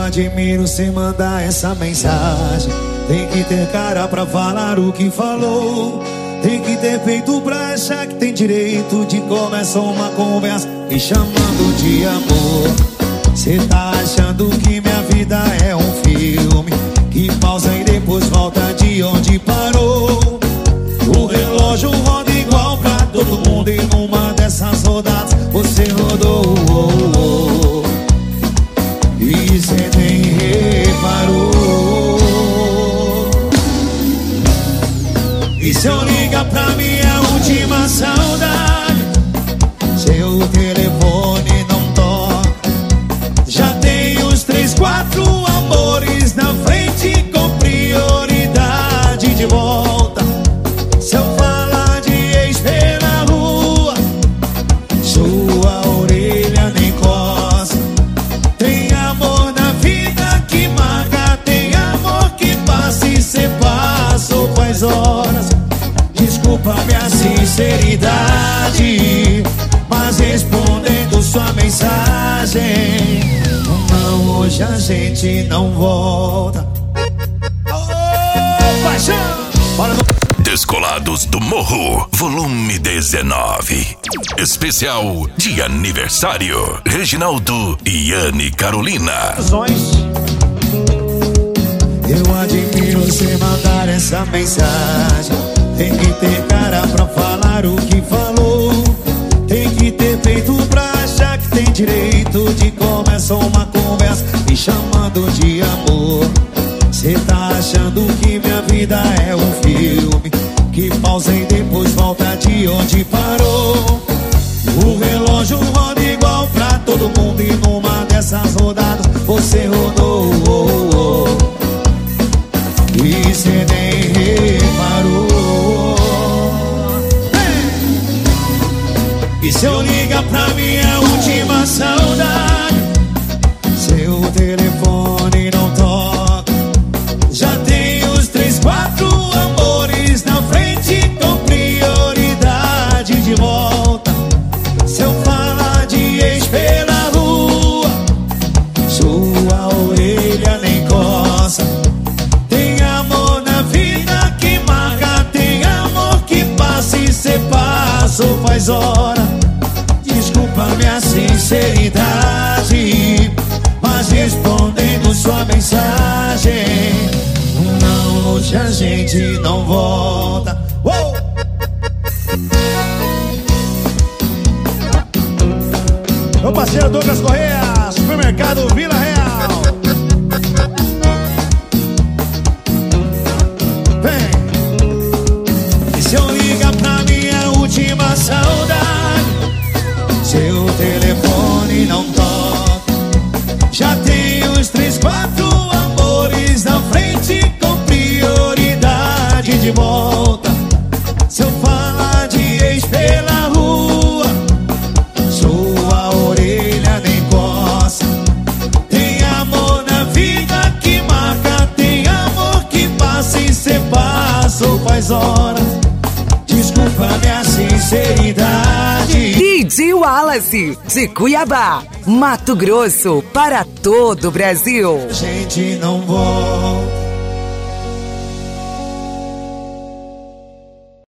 admiro cê mandar essa mensagem. Tem que ter cara pra falar o que falou. Tem que ter peito pra achar que tem direito de começar uma conversa me chamando de amor. Cê tá achando que minha vida é um filme que pausa e depois volta de onde parou. O relógio roda igual pra todo mundo e numa dessas rodadas você rodou. E cê nem reparou. E se eu ligar pra minha última saudade, seu telefone não toca. Já tem uns 3, 4 amores na frente com prioridade de volta. Se eu falar de ex pela rua, sua orelha nem coça. Tem amor na vida que marca, tem amor que passa e cê passou faz horas. Desculpa minha sinceridade, mas respondendo sua mensagem, não, hoje a gente não volta. Oh, paixão! Bora no... Descolados do Morro, volume 19. Especial de aniversário. Reginaldo e Anne Carolina. Eu admiro você mandar essa mensagem. Tem que ter cara pra falar o que falou. Tem que ter peito pra achar que tem direito de começar uma conversa me chamando de amor. Cê tá achando que minha vida é um filme que pausa e depois volta de onde parou. O relógio roda igual pra todo mundo e numa dessas rodadas você rodou. E cê nem reparou. E se eu ligar pra minha última saudade, seu telefone não toca. Já tem uns 3, 4 amores na frente com prioridade de volta. Se eu falar de ex pela rua, sua orelha nem coça. Tem amor na vida que marca, tem amor que passa e cê passou faz hora. Desculpa minha sinceridade, mas respondendo sua mensagem, não, hoje a gente não volta. Uou! Meu parceiro Douglas Correia, supermercado Vila Real. Vem! E se eu ligar pra minha última saudade, seu telefone não toca. Já tem uns 3, 4 amores na frente com prioridade de volta. Se eu falar de ex pela rua, sua orelha nem coça. Tem amor na vida que marca, tem amor que passa e cê passou faz horas. Desculpa minha sinceridade. DJ Wallace, de Cuiabá, Mato Grosso, para todo o Brasil. A gente não volta.